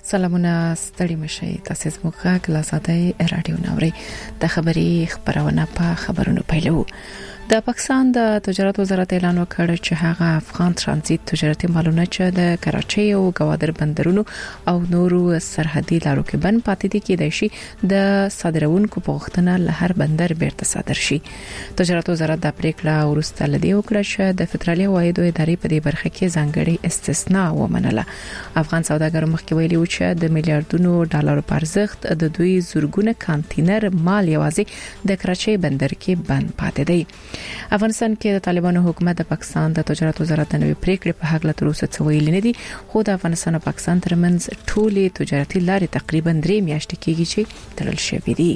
سلامونه ستړي مشي تاسو زموږ غږ لا ساده رادیو نوري د خبري خبرونه په خبرونو پیلو. د پاکستان د تجارت وزارت اعلان وکړ چې هغه افغان ترانزیت تجارتي مالونه چې د کراچۍ او گوادر بندرونو او نورو سرحدي لارو کې بند پاتې دي کېدای شي د صادرونکو په غوښتنه له هر بندر بیرته صادر شي. تجارت وزارت د پریکړه ورسته لدی وکړه چې د فدرالي عوایدو ادارې په دې برخه کې ځانګړي استثناء ومنله. افغان سوداګرو مخکې ویلي و چې د میلیارډونو ډالرو په ارزښت د دوی زورګونه کانټینر مال یوازې د کراچۍ بندر کې بند پاتې دی. افغانستان کې د طالبانو حکومت د پاکستان د تجارت وزارت د نوې پریکړې په حق له تر اوسه څه ویل نه دي، خو د افغانستان او پاکستان ترمنځ ټولې تجارتي لارې تقریبا 3 میاشتې کېږي چې تړل شوې دي.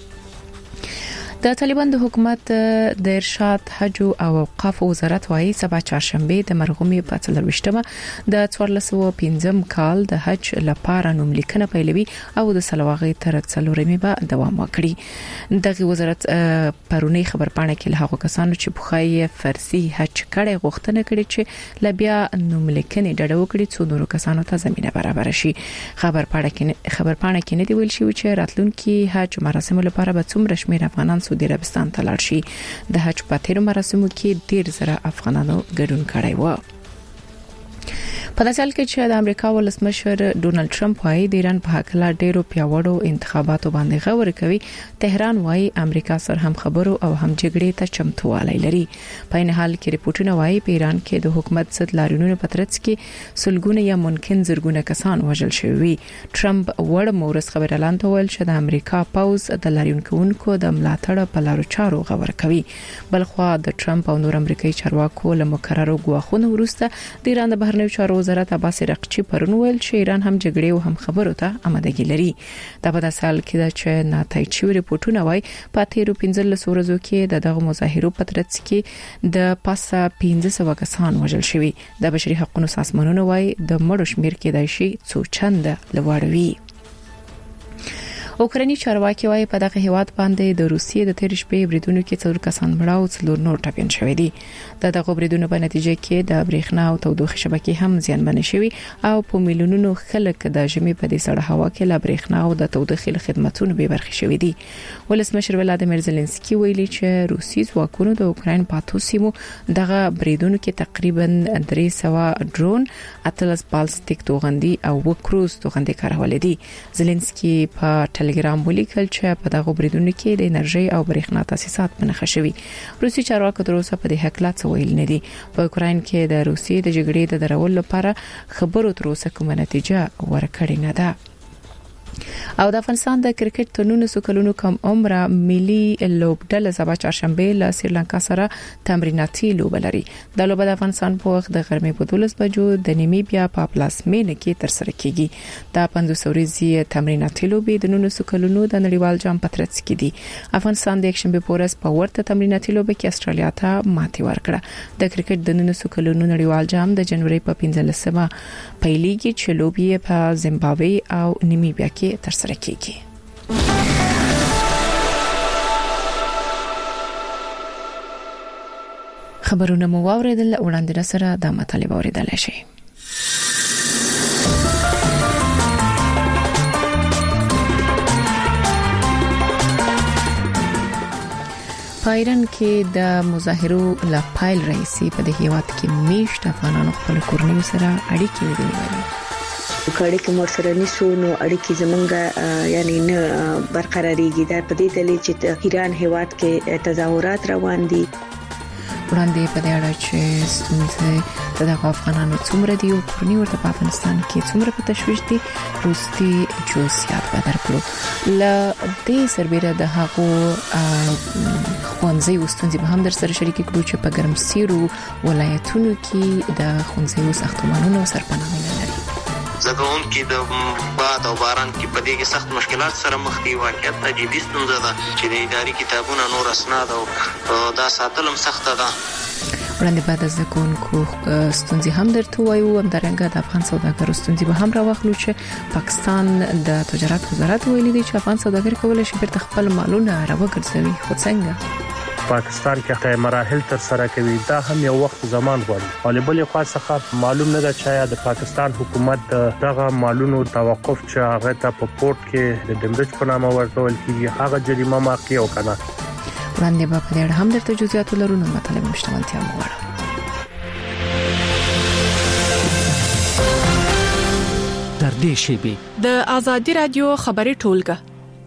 د طالبان د حکومت د ارشاد حج او اوقاف وزارت وايي سبا چهارشنبه د مرغومي په 14مه د 1415 کال د حج لپاره نوملیکنه پیلوي او د سلواغي تر 4مې به دوام وکړي. دغه وزارت پرونی خبرپاڼه کې له هغو کسانو چې بخای فرضي حج کړي غوښتنه کړې چې لبیا نوملیکنه ډډه وکړي څو نورو کسانو ته زمينه برابر شي. خبرپاڼه کې نه دی ویل شوی چې راتلونکي حج مراسم لپاره به څومره شمېر افغانان سعودي عربستان ته لاړ شي. د حج په تیر مراسمو کې ډیر زره افغانانو ګډون کړی و. په داسې حال کې چې د امریکا ولسمشر ډونالد ټرمپ وايي د ایران په حق لا ډیرو پیاوړو انتخاباتو باندې غور کوي. تهران وايي امریکا سره هم خبرو او هم جګړې ته چمتووالی لري. په این حال کې ریپورتونه وايي په ایران کې د حکومت ضد لاریونونو په ترڅ کې سلګونه یا ممکن زرګونه کسان وژل شوي. ټرمپ وړ مورس خبر اعلان وکړ چې د امریکا پوز د لاریونکو د ملاتړ په لارو چارو غور کوي. بلخوا د ټرمپ او نور امریکایي چارواکو له مقررو غواخونو وروسته د ایران د بهرنیو چارو وزارت عباس رقچی پرون ویل چې ایران هم جګړې او هم خبرو ته آمادګي لري. دا په داسې حال کې چې ناتایید شوی ریپورتونه وايي په تیرو 15 ورځو کې دغه مظاهرو په ترڅ کې د پاسه 1500 کسان وژل شوي. د بشري حقوقو سازمانونو وايي د مړو شمیر کې د شي څو چنده لوړوي. اوکراني چارواکي وايي په دغه هیواد باندې د روسیې د تیر شپې بریدونو کې 4 کسان مړه او 4 نور ټپيان شوي دي. دغه بریدونو په نتیجه کې د برېښنا او تودوخه شبکې هم زیانمن شوي او په میلیونونو خلک د ژمي په دې سړه هوا کې له برېښنا او د تودوخې خدماتونو به برخه شوي دي. ولسمشر ولادیمیر زيلنسکي ویلي چې روسي ځواکونو د اوکرين په اتو سیمو دغه بریدونو کې تقریبا 300 ډرون، اتلس بالستیک توغندي او وکروز توغندي کارولې دي. زيلنسکي په ټلګرام ولیکل چې په دغه بریدونو کې د انرژي او برېښنا تاسیسات پنهخه شوي. روسي چارواکو تر اوسه په دې حق لا څه ویل نه دي. په اوکرين کې د روسي د جګړې د درولو لپاره خبرو تر اوسه کومه نتیجه ورکړې نه ده. او د افغانستان د کرکټ تنونو سکلونو کم عمره ملي لوبډله سبا چهارشنبه له سریلانکا سره تمریناتي لوب لري. د لوب د افغانستان په وخت د غرمې په 12 بجو د نیمیبیا په پلاسمینه کې تر سره کیږي. د 500 ورځې تمریناتي لوب د نونو سکلونو د نړیوال جام په ترڅ کې دي. افغانستان د یکشنبه په ورځ په ورته تمریناتي لوب کې استرالیا ته ماتې ورکړه. د کرکټ د نونو سکلونو نړیوال جام د جنوري په 15مه پیلېږي چې لوب یې په زیمبابوې او نیمیبیا کې تر سره کیږي. خبرونه مو واوریدل، وړاندې سره د مطالبه اوریدل شي. په ایران کې د مظاهرو لپاره رئیسي په دې هیواد کې میشت افغانانو خپل کورنۍ سره اړیکې لري. کړي کې مور سره نشو نو اړیکې زمونږه یعنی نه برقراريږي. دا په دې دلیل چې ایران هیواد کې تظاهرات روان دي. وړاندې په دې اړه چې ستونزې د افغانانو څومره دي او کورنۍ ورته په افغانستان کې څومره په تشویش دي روستي جزئیات به درکړو. ل دې سربېره د هغو خوانځي وستونزې به هم در سره شریک کړو چې په ګرمسیرو ولایتونو کې د خوانځي ساختمانونو سرپناه لري. زګون کې د باد او باران کې په دې کې سخت مشکلات سره مخ دي. واقعیت ته جدي ستونزه ده چې د اداري کتابونو نور اسناد او دا ساتلم سخت ده. وړاندې بعد از زګونکو ستونزې هم درته وایو. همدارنګه د افغان سوداګرو ستونزې به هم راوخلو چې پاکستان د تجارت وزارت ویلي دی چې افغان سوداګر کولای شي بیرته خپل مالونه راوګرځوي. خو څنګه پاکستان کې مراحل تر سره کوي دا هم یو وخت زمان غواړي او بل خو څخه معلوم نه ده چې د پاکستان حکومت دغه مالونو توقف چې هغه ته په پورت کې د دمرج په نامه ورکول کیږي هغه جریمه واقع وکړه. وړاندې په دې اړه هم درته جزئیات لرونو مطالب مشتملتیا موږ تر دې شی د ازادي رادیو خبري ټولګه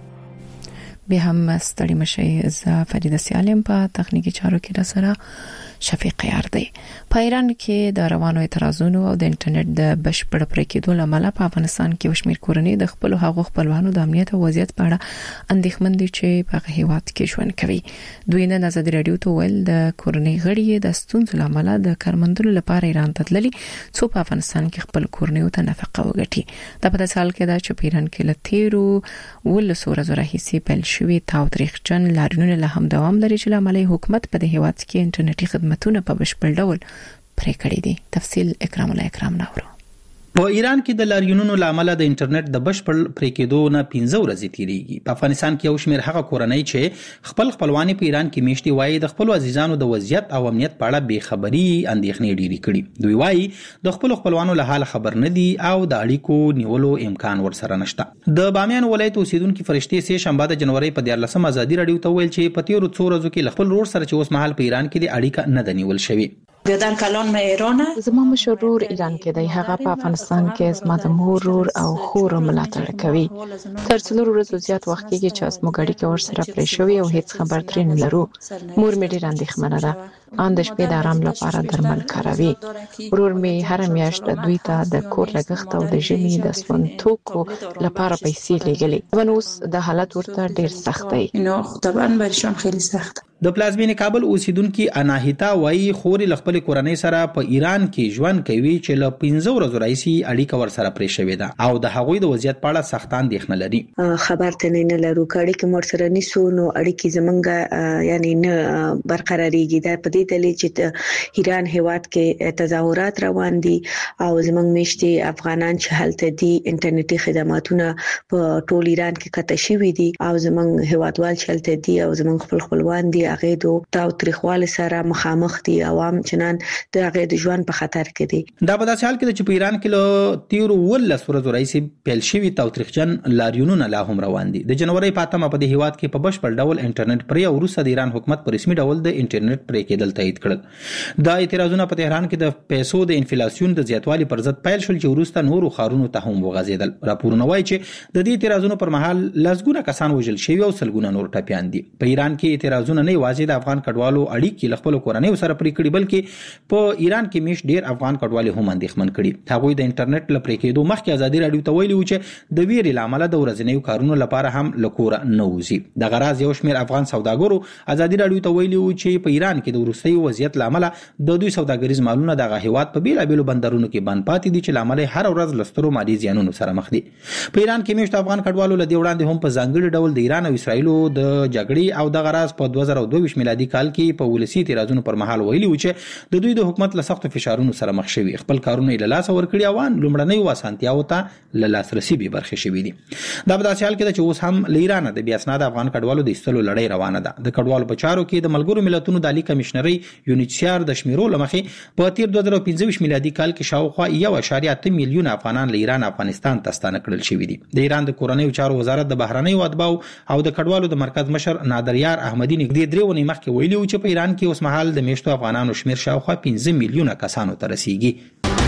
به هم ستړي مشي ز فریده سالم په تخنیکی چارو کې را سره شفیق یار دی. په ایران کې د روانو اعتراضونو او د انټرنیټ د بشپړ پرې کېدو لامل په افغانستان کې وشمیر کورنۍ د خپل حقوق خپلوانو د امنیت او وضعیت په اړه اندېښمن دي چې په هیواد کې ژوند کوي. دوی نه ازادي رادیو ته ویل د کورنۍ غړي د ستونزو لامل د کارمندلو لپاره ایران ته تللي څو په افغانستان کې خپل کورنۍ ته نفقه وګټي. دا په حال کې دا چې په ایران کې لتیرو ولسوره زره هیڅ بل شوی تاوتریخجن لاریونونه له هم دوام لري چې لامل حکومت په د هیواد کې انټرنیټي خدماتونه په بشپړ ډول پرې کړی دي. تفصیل اکرام الله اکرام ناورو. په ایران کې د لاریونونو لامل د انټرنیټ د بشپړ پرې کېدو نه 15 ورځې تیریږي. په افغانستان کې یو شمېر هغه کورنۍ چې خپلوانی په ایران کې میشتي وایي د خپل عزیزانو د وضعیت او امنیت په اړه بې خبري اندېښنې ډېری کړي. دوی وایي د خپل خپلوانو له حال خبر نه دي او د اړیکو نیولو امکان ورسره نشته. د بامیان ولایت اوسیدونکو فرشتي سه شنبه د جنوري په 14 ازادي رادیو ته ویل چې په تیرو څو ورځو کې خپل رور سره چې اوس مهال په ایران کې د اړیکه نه د نیول شوی. بیادر کلان ما ایرانه زما مشرور ایران کې دی. هغه په افغانستان کې زما د مور او خور ملاتړ کوي. تر څلور ورځې زیات وخت کې چې اسمو غړي کې ورسره پرې شوی او هیڅ خبر ترې نه لرو. مور مې ډېر اندېښمنه ده. ان د شپې د آرام لپاره درمل کاروي. ورور مې هر میاشت دوی ته د کور لګښت او د ژمي د سون توکو لپاره پیسې لګلې. ونوس د حالت ورته ډېر سخت دی. نو طبعا برشان خیلی سخت. د پلازمینې کابل اوسیدونکو اناهیتا وایي خوري خپل کورنۍ سره په ایران کې ژوند کوي چې له 15 ورځې راځي اړیکه ورسره پرې شوې ده او د هغوی د وضعیت په اړه سخت اندېښنه لري. خبر ته نه لرو کړي چې مور سره نیسو نو اړیکې زمونږ یعنی نه برقرارېږي. دا په دې دلیل چې ایران هیواد کې تظاهرات روان دي او زمونږ میشتي افغانان چې هلته دي انټرنیټي خدماتونه په ټول ایران کې کته شوي دي او زمونږ هیوادوال چې هلته دي او زمونږ خپلوان دي هغه دو تاوتریخوالي سره مخامخ دي. عوام چنان د هغه د ژوند په خطر کې دي. دا په داسې حال کې چې په ایران کې له تیرو ولس ورځې راځي پیل شوی تاوتریخجن لاریونونه لا هم روان دي. د جنوري په 8 په د هیواد کې په بشپړ ډول انټرنیټ پرې او روسه د ایران حکومت په رسمي ډول د انټرنیټ پرې کېدل تایید کړل. دا اعتراضونه په تهران کې د پیسو د انفلیاسیون د زیاتوالي پر ضد پیل شول چې روسته نورو خارونو ته هم وغځیدل. راپورونه وایي چې د دې اعتراضونو پر مهال لږګونه کسان وژل شوي او سلګونه نور ټپيان دي. په ایران کې اعتراضونه نه واځي د افغان کډوالو اړیکې خپل کورنۍ سره پرې کړي بلکې په ایران کې میش ډیر افغان کډوالو هم اندېښمن کړي. هغوی د انټرنیټ لپاره کېدو مخکې ازادي رادیو ته ویلي و چې د ویرې لامل د ورځنیو کارونو لپاره هم لکور نه وځي. د غراز یو شمېر افغان سوداګرو ازادي رادیو ته ویلي و چې په ایران کې د وروستي وضعیت لامل د دوی سوداګریز مالونه د هیواد په بیلابېلو بندرونو کې بند پاتې دي چې لامل هر ورځ لسترو مالي زیانونو سره مخ دي. په ایران کې میشت افغان کډوالو له دې وړاندې هم په ځانګړي ډول د ایران او اسرایل د جګړې او د غراز په 2022 میلادي کال کې په ولسی اعتراضونو پر مهال ویلي و چې د دوی د حکومت له سخت فشارونو سره مخ شوي خپل کارونه له لاس ورکړي او لومړنۍ واسانتیاو ته له لاسرسي به برخه شوي دي. دا په داسې حال کې چې اوس هم له ایران د بیا اسناد افغان کډوالو د ایستلو لړۍ روانه ده. د کډوالو په چارو کې د ملګرو ملتونو د عالی کمشنري یونیچر د شمیرو لمخې په تیر 2015 میلادي کال کې شاوخوا 1.8 میلیون افغانان له ایران افغانستان ته ستانه کړل شوي دي. د ایران د کورنیو چارو وزارت د بهرنیو اتباعو او د کډوالو د مرکز مشر نادر یار احمدی نږدې 3 ونې مخکې ویلي و چې په ایران کې اوس مهال د میشتو افغانانو شمیر شاوخوا 15 میلیونه کسانو ته رسیږي.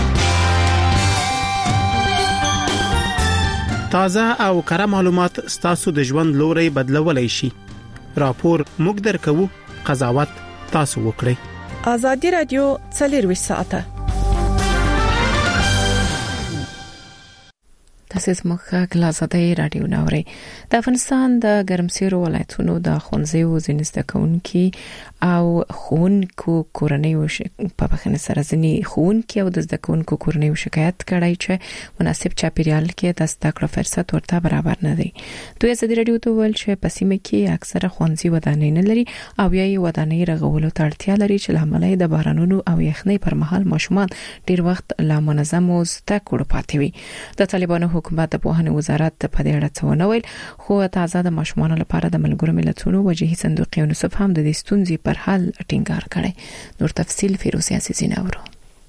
تازه او کره معلومات ستاسو د ژوند لوري بدلولای شي. راپور موږ درکو، قضاوت تاسو وکړئ. ازادي رادیو 24 ساعته. تاسو زموږ غلازادي رادیو ناوړي. د افغانستان د ګرمسیرو ولایتونو د خونځیو ځینې زده کوونکي او خونکو کورنیو په بخنه سره ځنی خونکو او د زدکونکو کورنیو شکایت کړای چې مناسب چاپیریال کې د زده کړو فرصت ورته برابر نه دی. دوی ازادي رادیو ته ویل چې په سیمه کې اکثره ښوونځي ودانۍ نه لري او یې ودانۍ رغولو ته اړتیا لري چې لامل د بارانونو او یخنۍ پر مهال ماشومان ډیر وخت لا منظم زده کړو پاتې وي. د طالبانو حکومت د پوهنې وزارت په دې اړه څه ونه ویل، خو تازه د ماشومان لپاره د ملګرو ملتونو وجهي صندوق یونیسف هم د دې ستونزې پر حل ټینګار کړي. نور تفصیل فیروز عزیزی نورو.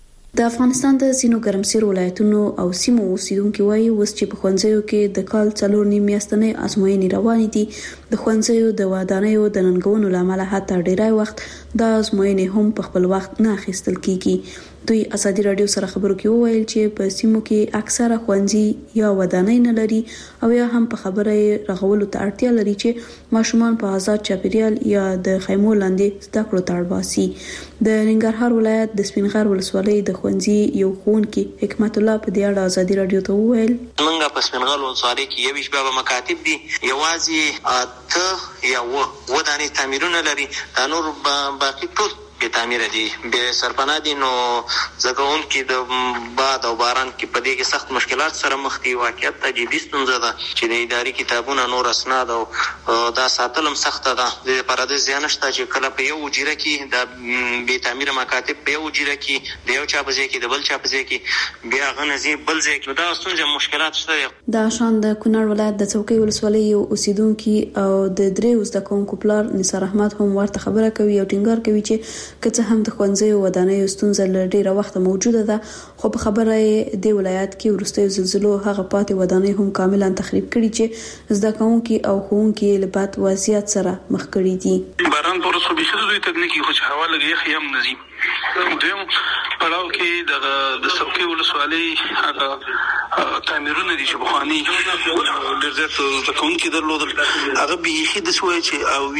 د افغانستان د سینو ګرمسیر ولایتونو او سیمو اوسیدونکو وایي اوس چې په ښوونځیو کې د کال 4 میاشتنې ازموینې روانې دي، د ښوونځیو د ودانیو د ننګونو لامل حتی ډیری وخت د ازموینې هم په خپل وخت نه اخیستل کیږي. دوی ازادي رادیو سره خبرو کې وویل چې په سیمو کې اکثره ښوونځي یا ودانۍ نه لري او یا هم په خبره رغولو ته اړتیا لري چې ماشومان په آزاد چاپیریال یا د خیمو لاندې زده کړو ته اړ باسي. د ننګرهار ولایت د سپینغر ولسوالۍ د ښوونځي یو ښوونکی حکمت الله په دې اړه ازادي رادیو ته وویل موږ په سپینغر ولسوالۍ کې یو شپه مکاتب دي، یوازې اته یا ودانۍ تعمیرونه لري، دا نور باقي ټول به تعمیر دي به سرپناه دي. نو زګون کې د باد او باران کې په دې کې سخت مشکلات سره مخ دي. واقعیت ته جدي ستونزه ده چې د اداري کتابونو نور اسناد او دا ساتلم سخت ده. د پرده زیان شته چې کله په یو جیره کې د به تعمیر مکاتب په یو جیره کې د یو چا په ځای کې د بل چا په ځای کې بیا غنځي بل ځای کې دا ستونزه مشکلات شته. د شان د کونړ ولایت د څوکۍ ولسوالۍ یو اوسیدونکو او د دریو زده کوونکو پلار نثار احمد هم ورته خبره کوي او ټینګار کوي چې که هم د ښوونځیو ودانیو ستونزه له ډیره وخته موجوده ده، خو په خبره یې د ولایت کې وروستیو زلزلو هغه پاتې ودانۍ هم کاملا تخریب کړي چې زده کوونکي او ښوونکي له بد وضعیت سره مخ کړي دي. باران پر وسو به دوی تکنیکی خو هوا لګي خیم نزي دویم پړاو کې د څوکۍ ولسوالۍ هغه تعمیرونه دي چې بخواني ډېر زیات زکونکي درلودل، هغه به د سوي چې او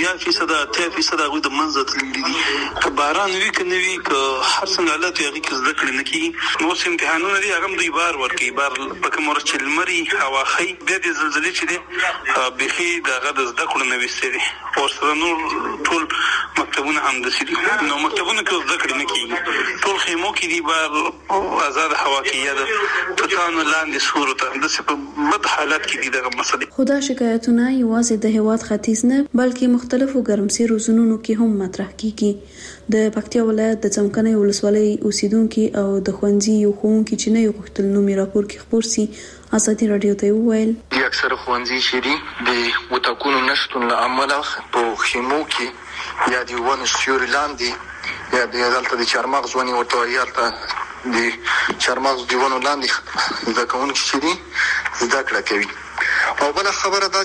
10% هغه د منځ تللی دي. که باران وی کنه وی که هر څنګه حالت یې کې ذکر نه کی نو امتحانونه دي هغه دوی بار ورکی بار پکې مرچ لمري هوا خي د زلزلې چې دي به دغه د زده کړو نه وستري او سره نور ټول مکتبونه هم د سړي نو مکتبونه کې ذکر نه کیږي، ټول خیمو کې دي بار آزاد هوا کې یا د تکان لاندې صورت د په بد حالت کې دي دغه مسلې. خدا شکایتونه یوازې د هواد ختیځ نه بلکې مختلفو ګرمسیرو زونونو کې هم مطرح کیږي. د پکتیا ولایت د څمکنۍ ولسوالۍ اوسیدونکو او د ښوونځي یو ښوونکی چې نه یو غوښتل نومي راپور کې خبر سي ازادي رادیو ته وویل د اکثر ښوونځي شری د وټاکونو نشټون له امله په خیمو کې یا د ون سیوري لاندې یا د دلته د چارمغز ونی ورته یالته د چارمغز دیوانو لاندې ځکهونه چې زده کړه کوي. او بل خبره دا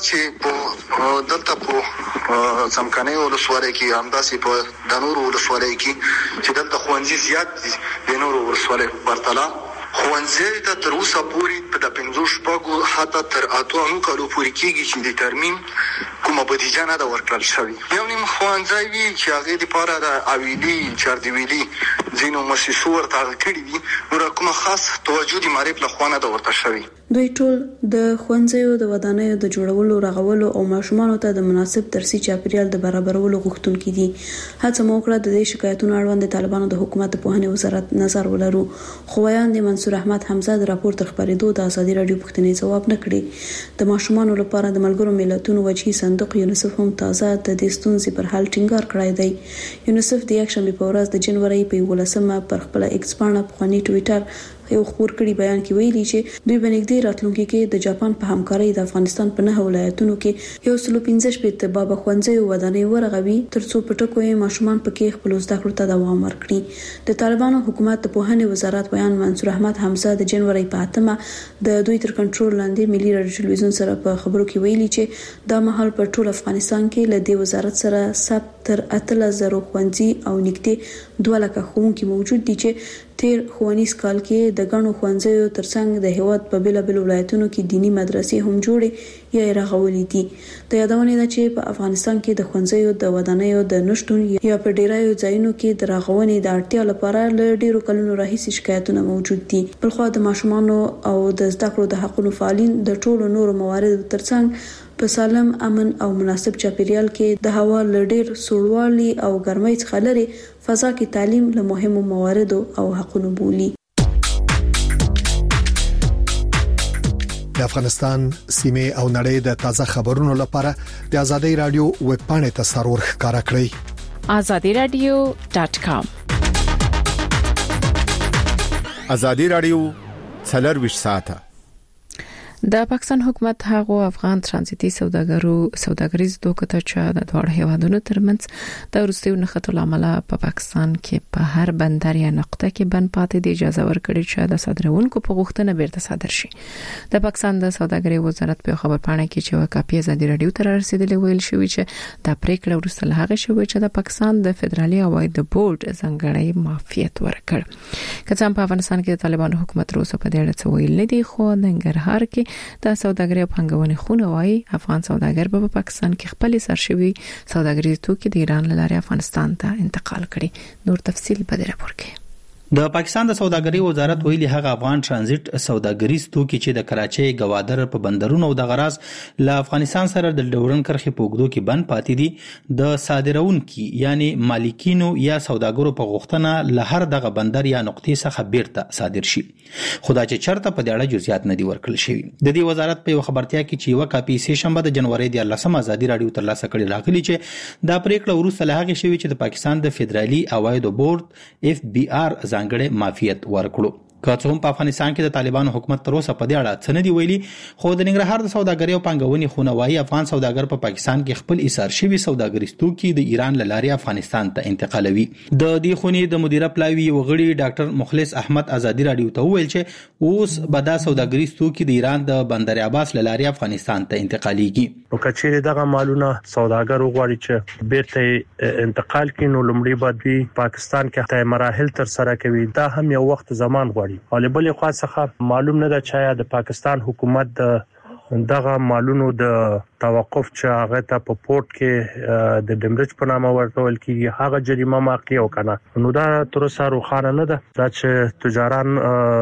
چې دلته په څمکنۍ ولسوالۍ کې همداسې په د نورو ولسوالۍ کې چې دلته ښوونځي زیات دي د نورو ولسوالۍ پرتله ښوونځي ته تر اوسه پورې په د 15 حتی تر 8 کالو پورې کېږي چې د ترمیم کومه بودیجه نه ده ورکړل شوې. یو نیم ښوونځی وي چې هغې دپاره د اویلي چاردویلي ځینو مؤسسو ورته کړي دي، نور کومه خاص توجه د معرف له خوا نه ده ورته شوې. دوی ټول د ښوونځیو د ودانیو د جوړولو رغولو او ماشومانو ته د مناسب درسي چاپیریال د برابرولو غوښتونکي دي. هڅه مو وکړه د دې شکایتونو اړوند د طالبانو د حکومت د پوهنې وزارت نظر ولرو، خو ویان د منصور احمد حمزه د راپور تر خبرېدو د ازادي رادیو پوښتنې ځواب نه کړي. د ماشومانو لپاره د ملګرو ملتونو وجهي صندوق یونیسف هم تازه د دې ستونزې پر حل ټینګار کړی دی. یونیسف د یکشنبه په ورځ د جنوري په 11مه پر خپل ایکس باندې په خونی ټوئیټر یو خبر کړي بیان کې ویلي چې دوی بنګدي راتلونکي کې د جاپان په همکارۍ د افغانستان په 9 ولایتونو کې یو 115 بابا ښوونځي او ودانۍ ورغوي ترڅو په ټکو یې ماشومان پکې خپل زده کړو ته دوام ورکړي. د طالبانو حکومت د پوهنې وزارت بیان منصور احمد حمزه د جنوري په 8مه د دوی تر کنټرول لاندې ملي رادیو ټلویزیون سره په خبرو کې ویلي چې دا مهال په ټول افغانستان کې له دې وزارت سره ثبت تر 8000 ښوونځي او نږدې 2 لک ښوونکي موجود دي چې تیر ښوونیز کال کې د غنو ښوونځیو ترڅنګ د هیواد په بیلابل ولایتونو کې دینی مدرسې هم جوړې یا رغولې دي. د یادونه ده چې په افغانستان کې د ښوونځیو د ودانیو د نشټون یا په ډیرایو ځایونو کې د رغونې د اړتیا لپاره له ډیرو کلونو راهیسې شکایتونه موجود دي. بلخو د ماشومانو او د زده کړو د حقوقو فعالین د ټولو نورو مواردو ترڅنګ په سالم امن او مناسب چاپیریال کې د هوا لډیر سوړوالي او ګرمۍ څخه لري فضا کې تعلیم له مهمو مواردو او حقونو بولي. د افغانستان سیمه او نړۍ د تازه خبرونو لپاره د آزادۍ رادیو ویب پاڼې ته سرور ښکارا کړئ. azadiradio.com آزادۍ رادیو 24 ساعته. د پاکستان حکومت هغه افغان ترانزیتي سوداګریز دوکه چې د دوه هیوادونو ترمنځ د وروستیو نښتو لامل په پاکستان کې په هر بندر یا نقطه کې بند پاتې د اجازه ورکړي چې د صادرونکو په غوښتنه بیرته صادر شي. د پاکستان د سوداګرۍ وزارت په خبرپاڼه کې چې وکاپي آزادۍ رادیو ته رسیدلی ویل شوی چې د پریکړه وروسته له هغه شوی چې د پاکستان د فدرالي عواید بورډ ځانګړی معافیت ورکړ. کله په افغانستان کې د طالبانو حکومت روسو په دې اړه څه ویل نه دي، خو د ننګرهار کې د سوداګرۍ او پنګونې خونه وايي افغان سوداګر په پاکستان کې خپل سرشوي سوداګریز توکي د ایران له لارې افغانستان ته انتقال کړي. نور تفصیل په دې راپور کې. د پاکستان د سوداګرۍ وزارت ویلي هغه افغان ترانزیت سوداګریز توکي چې د کراچۍ گوادر په بندرونو او د غراز له افغانستان سره د ډورن کرخې په اوږدو کې بند پاتې دي د صادرونکو یعنی مالکینو یا سوداګرو په غوښتنه له هر دغه بندر یا نقطې څخه بیرته صادر شي. خدای چې چرته په دې اړه جزئیات نه دي ورکړل شوی. د دې وزارت په خبرتیا کې چې یو کاپی سه شنبه د جنوري 14 آزادۍ رادیو ترلاسه کړي راغلي چې دا پریکړه وروسته له هغه شوی چې د پاکستان د فدرالي عواید بورډ FBR ځانګړی معافیت ورکړو. که څه هم په افغانستان کې د طالبانو حکومت تر اوسه په دې اړه څه نه دی ویلي، خو د ننګرهار د سوداګرۍ او پنګونې خونه وايي افغان سوداګر په پاکستان کې خپل ایثار شوي سوداګریز توکي د ایران له لارې افغانستان ته انتقالوي. د دې خونې د مدیره پلاوي وغړي ډاکټر مخلص احمد آزادۍ رادیو ته وویل چې اوس به دا سوداګریز توکي د ایران د بندر عباس له لارې افغانستان ته انتقاليږي. او کچېره دغه مالونه سوداګر وغواړي چې بیرته انتقال کړي نو لومړی باید پاکستان کې ته مراحل تر سره کوي. دا هم یو وخت زمان غواړي. او بلې خوا څخه معلوم نه ده چې د پاکستان حکومت دغه مالونو د توقف چې هغه ته په پورت کې د ډیمرج په نامه ورکول کیږي هغه جریمه ماقی او کنه نو دا تر اوسه روښانه نه ده چې تجاران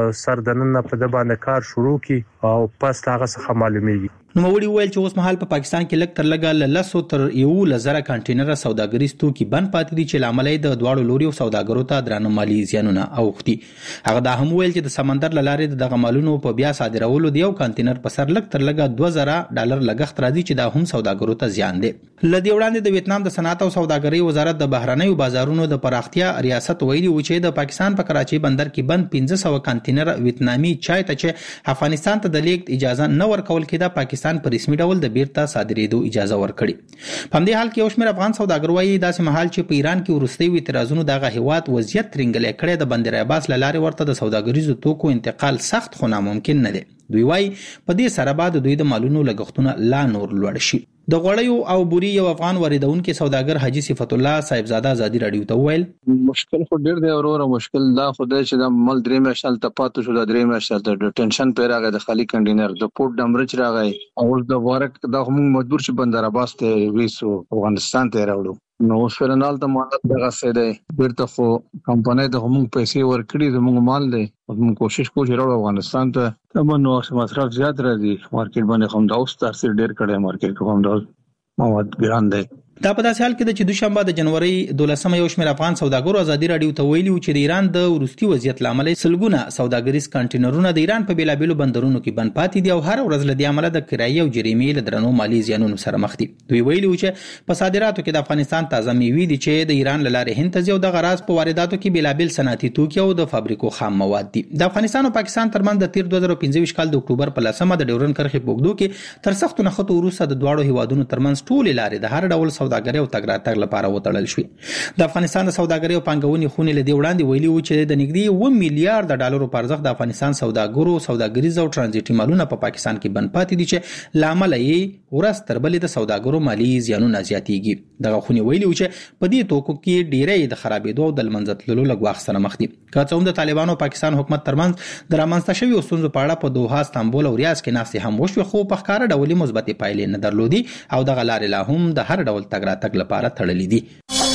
سردننه په د باندې کار شروع کی او پس هغه څخه معلومیږي. نو وړي ویل چې اوس مهال په پاکستان کې لږ تر لږه لسو تر یو لزره کانټینر سوداګریز توکي بند پاتې دي چې لامل د دواړو لوري سوداګرو ته درنه مالی زیانونه اوختي. هغه دا هم ویل چې د سمندر لارې دغه مالونو په بیا صادرولو دی یو کانټینر په سر لږ تر لږه $2000 لګښت راځي چې دا هم سوداګرو ته زیان دی. لدی وړاندې د ویتنام د صنعت او سوداګرۍ وزارت د بهرنیو بازارونو د پراختیا ریاست ویلي و چې د پاکستان په کراچۍ بندر کې بند 1500 کانټینر ویتنامي چای ته چې افغانستان ته د لیږد اجازه نه ورکول کېده پاکستان په رسمي ډول د بیرته صادرېدو اجازه ورکړي. په دې حال کې یو شمېر افغان سوداګر وايي داسې مهال چې په ایران کې ورستي اعتراضونو دغه هیواد وضعیت ترنګل کړي د بندر عباس لارې ورته د سوداګریزو توکو انتقال سخت خو ناممکن نه دی. دوی وايي په دې سره بعد دوی د مالونو لګښتونه لا نور لوړ شي. د غوړیو او بوري یو افغان واردونکو سوداګر حاجی صفت الله صاحبزاده آزادۍ رادیو ته ویل مشکل خو ډیر دی اوره مشکل دا خدای چې د مل درې مشال ته پاتو شو د درې مشال ته ټینشن پیراغه د خالی کنټینر د پورت ډمرچ راغی او د وارک د هم مجبور شي بندر عباس ته ویسو افغانستان ته راوړو. نو فرنال ته مالت دغه څه دی بیرته خو کمپنۍ ته هم پیسې ورکړي زموږ مال دی موږ کوشش کوو چې راوړو افغانستان ته تمنو مصرف زیات راځي مارکیټ باندې هم دا اوس تاثیر ډیر کړی مارکیټ کې هم دا مواد ګران دی. دا په داسې حال کې چې دوشنبه د جنوري 12 یو شمېر افغان سوداګرو آزادۍ رادیو ته ویلي چې د ایران د ورستي وضعیت لامل سلګونه سوداګریز کانټینرونه د ایران په بیلابېلو بندرونو کې بند پاتې دي او هر ورځ له دې عمله د کرایې او جریمې له درنو مالی زیانونو سره مخ دي. دوی ویلي چې په صادراتو کې د افغانستان تازه میوې دي چې د ایران له لارې هند ته ځي او د غراض په وارداتو کې بیلابېل صنعتي توکي او د فابریکو خام مواد دي. د افغانستان او پاکستان ترمنځ د تیر 2015 کال د اکتوبر په 10 د ډیورن کرښې په اوږدو کې تر سختو نښتو وروسته د دواړو هیوادونو ترمنځ ټولې لارې د هر ډول سوداګرۍ او تګ لپاره وتړل شوې. د افغانستان د سوداګرۍ او پنګونې خونې له دې وړاندې ویلي و چې د نږدې $1 میلیارډ په ارزښت د افغانستان سوداګرو سوداګریز او ترانزیتي مالونه په پاکستان کې بند پاتې دي چې لامل یې ورځ تر بلې د سوداګرو مالی زیانونه زیاتېږي. دغه خونې ویلي و چې په دې توکو کې ډېری د خرابېدو او د لمنځه تللو لږ وخت سره مخ دي. که څه هم د طالبانو او پاکستان حکومت ترمنځ د رامنځته شویو ستونزو په اړه په دوحه استانبول او ریاض کې ناستې هم وشوې خو په ښکاره ډول مثبتې پایلې نه درلودې او دغه لارې لا هم د هر ډول تګ راتګ لپاره تړلې دي.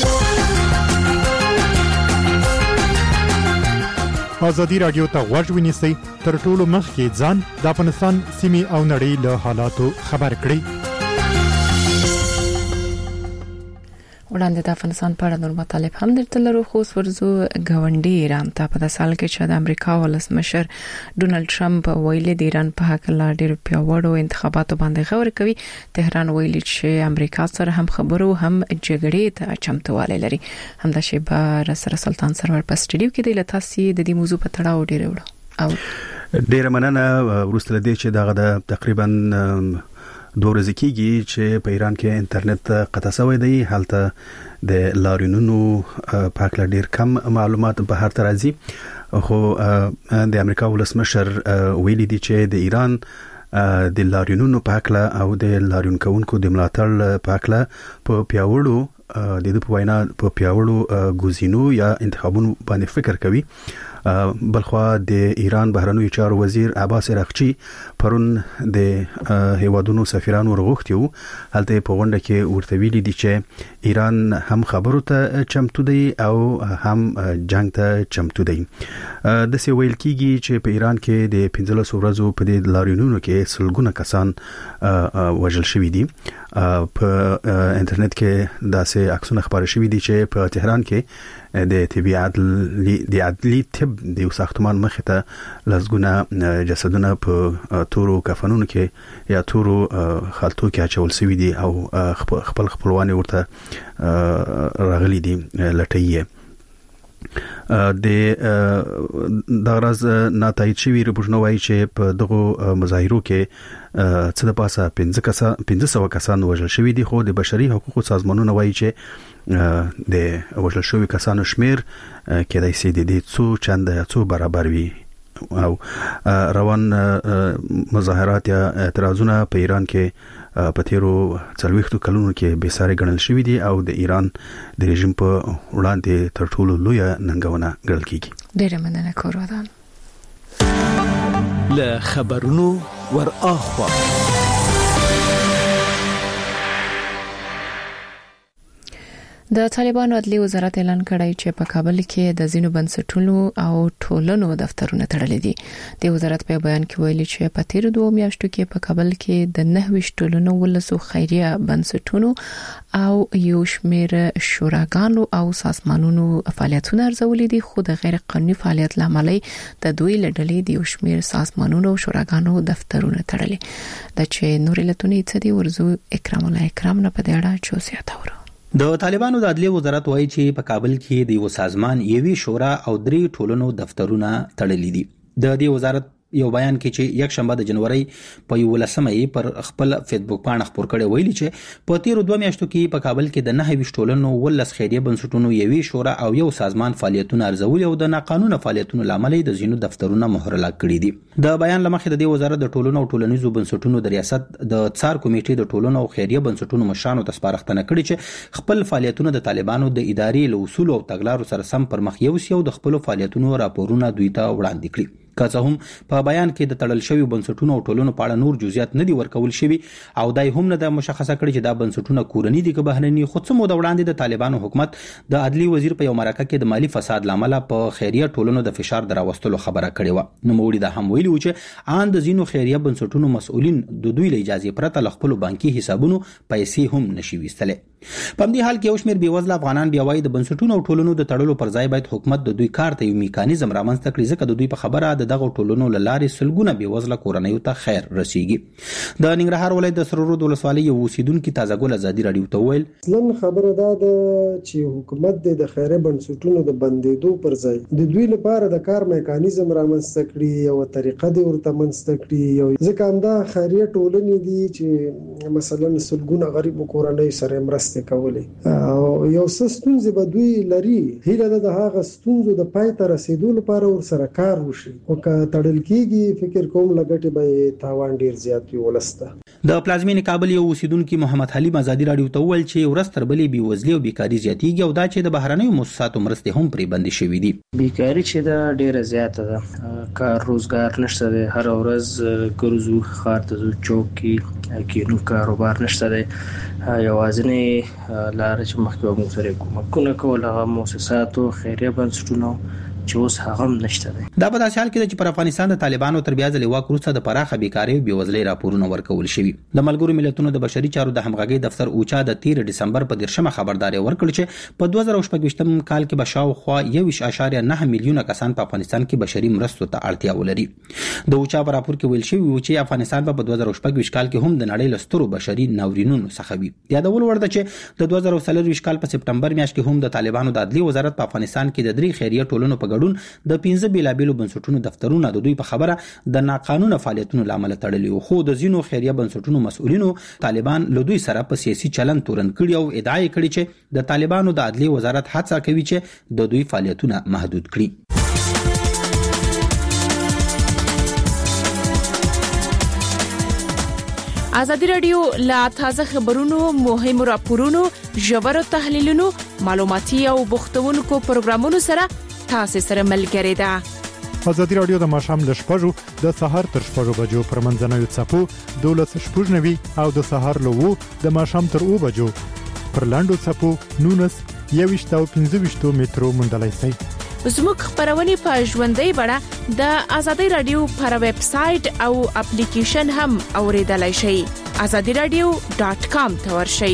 آزادی رادیو ته غوږ ونیسئ تر ټولو مخکې ځان د افغانستان سیمې او نړۍ له حالاتو خبر کړئ. وړاندې د افغانستان په اړه نور مطالب هم درته لرو خو ورزو غونډې ایران ته په سال کې چې د امریکا ولسمشر ډونالد ټرمپ ویلي د ایران په حق لا ډېر پیاوړو انتخاباتو باندې غور کوي تهران ویلي چې امریکا سره هم خبرو هم جګړې ته چمتوالی لري همدا شی به سره سلطان سرور په سټډیو کې د لتاسي د دې موضوع په تړاو ډېر وړو او ډېر مننه ورسته دې چې دغه تقریبا 2 ورځې کېږي چې په ایران کې انټرنیټ قطع شوی دی هلته د لارینونو په اړه ډېر کم معلومات به هر ترازی خو د امریکا ولسمشر ویلي دی چې د ایران د لارینونو په اړه او د لارین کونکو د ملاتړ په اړه په پیاوړو د دې په وینا په پیاوړو ګوزینو یا انتخابونو باندې فکر کوي بلخوا د ایران بهرنوي چارو وزیر عباس عراقچی پرون د هیوادونو سفیرانو ورغوښتیو هلته په غونډه کې ورته ویلي دي چې ایران هم خبرو ته چمتو دی او هم جنگ ته چمتو دی د څه ویل کیږي چې په ایران کې د 15 ورځو په د لارینونو کې سلګونه کسان وژل شوي دي په انټرنیټ کې داسې عکسونه خبري شوي دي چې په تهران کې د عدلی طب د ساختمان مخ ته لزګونه جسدونه په تورو کفنونو کې یا تورو خلطو کې اچول شوي دي او خپلوان ورته راغلي دي لټایي د دغرض ناتایید شوی رپورټونه وایي چې په دغه مظاهرو کې څه د پاسه 1500 کسان وژل شوي دي خو د بشري حقوقو سازمانونو وایي چې د وژل شوی کسانو شمیر کېدای شي د دې څو چنده څو برابر وي او روان مظاهرات یا اعتراضونه په ایران کې په تیرو 40 کلونو کې به ساري ګڼل شوی دي او د ایران د رژیم په وړاندې تر ټولو لوی ننګونه ګڼل کیږي. ډېر مننه کورودان. له خبرونو ور اخوا د طالبانو عدلي وزارت اعلان کړی چې په کابل کې د زینو بنسټونو او ټولنو دفترونه تړلي دي. د وزارت په بیان کې ویلي چې په تیر 2 میاشتو کې په کابل کې د 9 ټولنو ولسو خیریه بنسټونو او یو شمېر شوراګانو او سازمانونو فعالیتونه ارزولي دي خو د غیر قانوني فعالیت لامل د دوی لړلې د یو شمېر سازمانونو او شوراګانو دفترونه تړلي. د چې نور لتونی څه دی ورزو اکرام الله اکرام نه په دې اړه چوسیا تاورو. د طالبانو د عدلیه وزارت وایي چې په کابل کې د یو سازمان یوې شورا او 3 ټولنو دفترونه تړلي دي. د دې وزارت یو بیان کې چې یک شنبه د جنوري په 11مې پر خپل فیسبوک باندې خبر کړي ویلي چې په تیر 2 میاشتو کې په کابل کې د 9 ټولنو ولس خیریه بنسټونو یوې شورا او یو سازمان فعالیتونه ارزول او د ناقانونه فعالیتونو لامل د زینو دفترونه مهرلاک کړي دي. د بیان لمخې د دې وزارت د ټولنو او ټولنیزو بنسټونو د ریاست د څار کمیټې د ټولنو او خیریه بنسټونو مشرانو ته سپارښتنه کړې چې خپل فعالیتونه د طالبانو د ادارې له اصول او تګلارو سره سم پر مخ یوسي او د خپل فعالیتونو راپورونه دوی ته وړاندې کړي. که څه هم په بیان کې د تړل شوی بنسټونو او ټولنو په اړه نور جزئیات نه دي ورکول شوی او دای هم نه د مشخصه کړي چې دا بنسټونه کورنی دي که بهرني. خو څه مو د وړاندې د طالبانو حکومت د عدلی وزیر په یو مرکه کې د مالی فساد لامل په خیریه ټولنو د فشار دراوستلو خبره کړې و. نو موړي دا هم ویلي و چې ان د زینو خیریه بنسټونو مسؤلین د دوی له اجازه پرته ل خپل بانکي حسابونو پیسې هم نشي وستلې. په دې حال کې یو شمېر بیوزله افغانان بیا وايي د بنسټونو او ټولنو د تړلو پر ځای باید حکومت د دوی کار ته یو میکانیزم رامنځته کړي ځکه د دوی په خبره دغه ټولنو له لارې سلګونه بیوزله کورنیو ته خیر رسیږي. د ننګرهار ولایت د سرورود ولسوالۍ یو اوسیدونکو تازه ګل ازادي رادیو ته ویل اصلن خبره دا ده چې حکومت د خیریه بنسټونو د بندیدو پر ځای د دوی لپاره د کار میکانیزم رامنځته کړي او طریقه دی ورته منځته کړي یو ځکه همدا خیریه ټولنې دي چې مثلا سلګونه غریب کورنۍ سره مرسته کوي او یو ستونزې به دوی لري هیله ده د هغه ستونزو د پای ته رسیدو لپاره ور سره کار وشي او که تړل کیږي فکر کوم لګټي به تاوان ډیر زیات وي ولسته. د پلازمینې کابل یو اوسیدونکو محمد حلیم ازادي رادیو ته ویل چې ورستر بلې بیوزلي او بیکاری زیاتیږي او دا چې د بهرنیو مؤسساتو مرستې هم پرې بندي شوې دي. بیکاری چې دا ډیره زیاته ده کار روزګار نشته ده هر ورځ ګرځو خار ته چوک کې نو کاروبار نشته ده یوازینی لار چې مخکې موږ سره کومکونه کول هغه مؤسساتو خیریه بنسټونو چې اوس هغه هم نشته دی. دا په داسې حال کې چې پر افغانستان د طالبانو تر بیا ځلې واک وروسته د پراخه بیکارۍ او بېوزلۍ راپورونه ورکول شوي. د ملګرو ملتونو د بشري چارو د همغږۍ دفتر اوچا د 13 ډسمبر په 10مه خبرداري ورکړه چې په 2014 کال کې به شاوخوا 1.9 میلیونه کسان په افغانستان کې بشري مرستو ته اړتیا ولري. د اوچا په راپور کې ویل شوی و چې افغانستان په 2014 کال کې هم د نړۍ له سترو بشري ناورینونو څخه وي. یادول ورته چې د 2023 کال په سپټمبر میاشت کې هم د طالبانو د عدلي وزارت په افغانستان کې د 3 خیریه ټولنو په ګډون د 15 بیلابیلو بنسټونو دفترونه د دوی په خبره د ناقانونه فعالیتونو لامل تړلي خو د زینو خیریه بنسټونو مسؤلینو طالبان له دوی سره په سیاسي چلن تورن کړي او ادعا کړي چې د طالبانو د عدلي وزارت هڅه کوي چې د دوی فعالیتونه محدود کړي. ازادي رادیو لا تازه خبرونو مهم راپورونو ژور تحلیلونو معلوماتي او بوختونکو پروګرامونو سره تاسو سره ملګری ده. ازادي رادیو د ماښام ل 6:00 د سحر تر 6:00 بجو پر منځنوي څپو 12:90 او د سحر له 2 د ماښام تر 2 بجو پر لاندو څپو 19 او 15 مترو مندلای سي. زموږ خبرونه په ژوندۍ بڼه د ازادي رادیو پر ویب سټ او اپلیکیشن هم اوریدلای شئ. azadiradio.com ته ورشئ.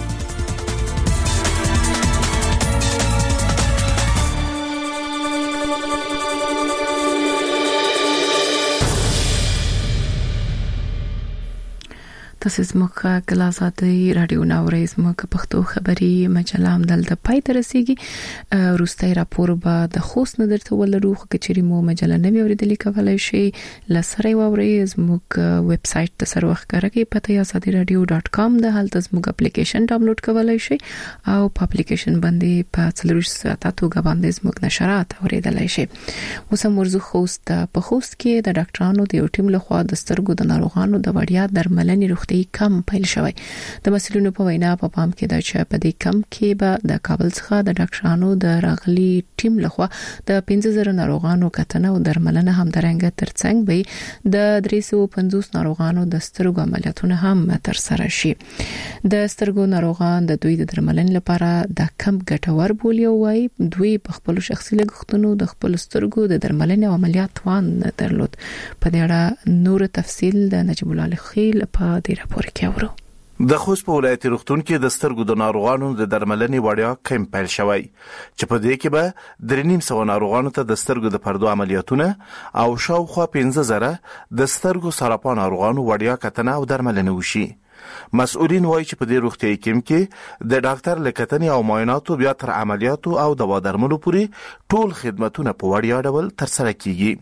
تاسو زموږ کلاساتي رادیو ناوړې زموږ پښتو خبري مجله هم دلته پای ته رسیدي. روستي راپور به د خوست نظر ته ولرو خو کچري مو مجله نه اوریدلې کولای شي لسره ووري زموږ ویب سټ ته سره وښکارګي پته azadiradio.com د هلته زموږ اپلیکیشن ډاونلوډ کولای شي او په اپلیکیشن باندې په 40 ساعتو باندې زموږ نشرات اوریدلای شي. اوس مرزو خوست په خوست کې د ډاکټرانو د یو ټیم لخوا د سترګو د ناروغانو د وړیا درملنې روغتي کم پیل شوی. د مسلونو په وینا په پام کې د چې په دې کم کې به د کابل څخه د ډاکټرانو د راغلي ټیم لخوا د 15000 ناروغانو کتنه او درملنه هم درنګ ترڅنګ به د 350 ناروغانو د سترګو عملیاتونه هم تر سره شي. د سترګو ناروغان د دوی د درملنې لپاره د کم ګټور بولی وای دوی په خپل شخصي لګښتونو د خپل سترګو د درملنې او عملیات وان درلود. په دې اړه نور تفصیل د نجیب الله خیل په دې راپور کې اورو. د خوست په ولایتي روغتون کې د سترګو د ناروغانو د درملنې وړیا کمپ پیل شوی چې په دې کې به 350 ناروغانو ته د سترګو د پردو عملیاتونه او شاوخوا 15000 د سترګو سرطان ناروغانو وړیا کتنه او درملنه وشي. مسؤلین وایي چې په دې روغتیايي کمپ کې د ډاکټر لکتنې او معایناتو بیا تر عملیاتو او دوا درملو پورې ټول خدماتونه په وړیا ډول تر سره کیږي.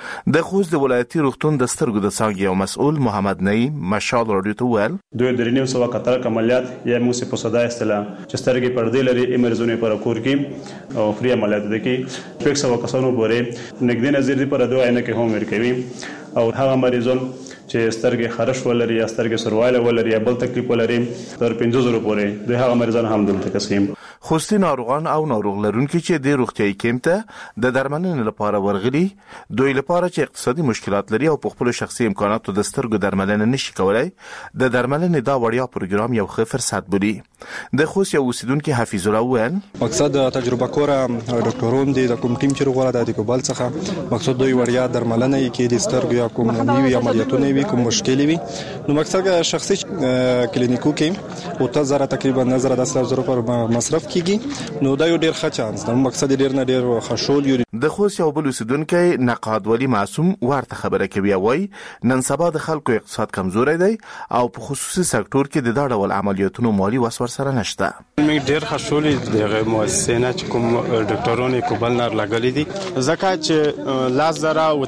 د خوست د ولایتي روغتون د سترګو د څانګې یو مسؤل محمد نعیم مشال رادیو ته ویل دوی د 900 کتر عملیات یا موسی په صدا استلا چې سترګې پردې لري ایمرزونه پر کور کې او فری عملیات دي کې 100 کسانو پورې نګدي نظر دي پر دوه عینه کې هم ورکوي او هغه مریضون چې سترګې خرش ولري یا سترګې سروایل ولري یا بل تکلیف ولري تر 500 پورې د هغه مریضان هم دلته کسیم. خوستي ناروغان او ناروغ لرونکي چې د روغتيايي کمپ ته د درملنې لپاره ورغلي دوی لپاره چې اقتصادي مشکلات لري او په خپل شخصي امکاناتو د سترګو درملنه نشي کولای د درملنې دا وړیا پروګرام یو ښه فرصت بولي. د خوست یو اوسیدونکو حفیظ الله ویل مقصد تجربه کور ډاکټرون دي د کوم ټیم چې غواړي د کوبل څخه مقصد دوی وړیا درملنه کې د سترګو یا کوم نیوي عملیاتونه وي کوم مشکل وي نو مقصد شخصي کلینیکو کې او تزره تقریبا نظر د 10000 پر مصرف کیږي نو دا یو ډیر ښه چانس ده. مقصد ډیر نه ډیر خشول یو د خوست یو بل اوسیدونکو نقاد ولی معصوم ورته خبره کوي وای نن سبا د خلکو اقتصاد کمزوري دی او په خصوصي سکتور کې د دا ډول عملیاتونو مالی وسور سره نشته. موږ ډیر خشول دغه مؤسسه چې کوم ډاکټرونه کوبل نار لګلې دي ځکه چې 10000 او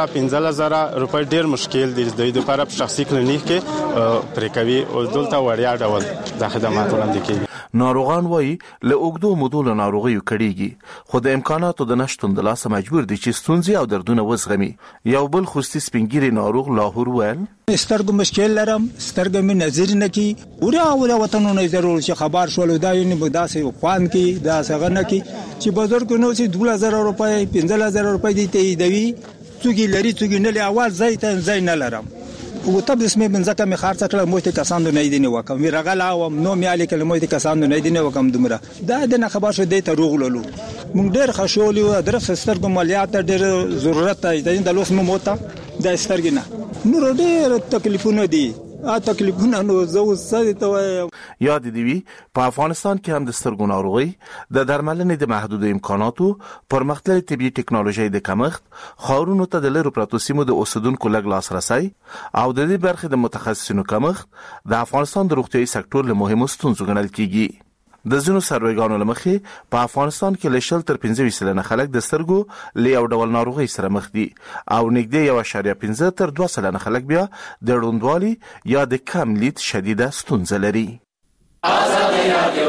15000 روپۍ ډیر مشکل دي د لپاره په شخصي کلینیک کې پرې کوي او دلته وړیا ډول د خدمات وړاندې کوي. ناروغان وایي له اوګدو مودو له ناروغیو کړيږي خو د امکاناتو د نشټون د لاسه مجبور دي چې ستونزې او دردونه وزغمي. یو بل خوستي سپینګيري ناروغ لاهور ویل سترګو مشکل لرم سترګو مې نظر نه کی ولا وطنونه ضرور چې خبر شول دا یې نه بداسه خوان کی دا څنګه نه کی چې بازار کو نو چې 2000 روپۍ 15000 روپۍ دي ته دی څوګي لري څوګي نه لري اواز زای ته زای نه لرم وطب اسمه بنځکه می خارڅ کړل موته کسان نه دي نه وکم وی رغلا او نو می علي کله موته کسان نه دي نه وکم دمره دا د نه خبر شو د ته روغللو مونږ ډېر خوشاله یو درف سترګو مالیات ډېر ضرورت دی د لوس مو موته د سترګنه نور ډېر تکلیفونه دي تکلیفونه نو زو سړی ته یاد دی په افغانستان کې هم د سترګو ناروغي د درملنې د محدود امکاناتو پرمختللي طبي ټکنالوژي د کمښت خاورونو ته د لرو پراتو سیمو د اوسیدونکو لږ لاسرسي او د دې برخې د متخصصینو کمښت د افغانستان د روغتيایي سکتور له مهمو ستونزو ګڼل کیږي. د ځینو سروېګانو لمخې په افغانستان کې له 0 تر 15% خلک د سترګو له یو ډول ناروغي سره مخ دي او نږدې 1.15 تر 2% خلک بیا د روندوالي یا د کم لید شدیده ستونزه لري. آزاد رادیو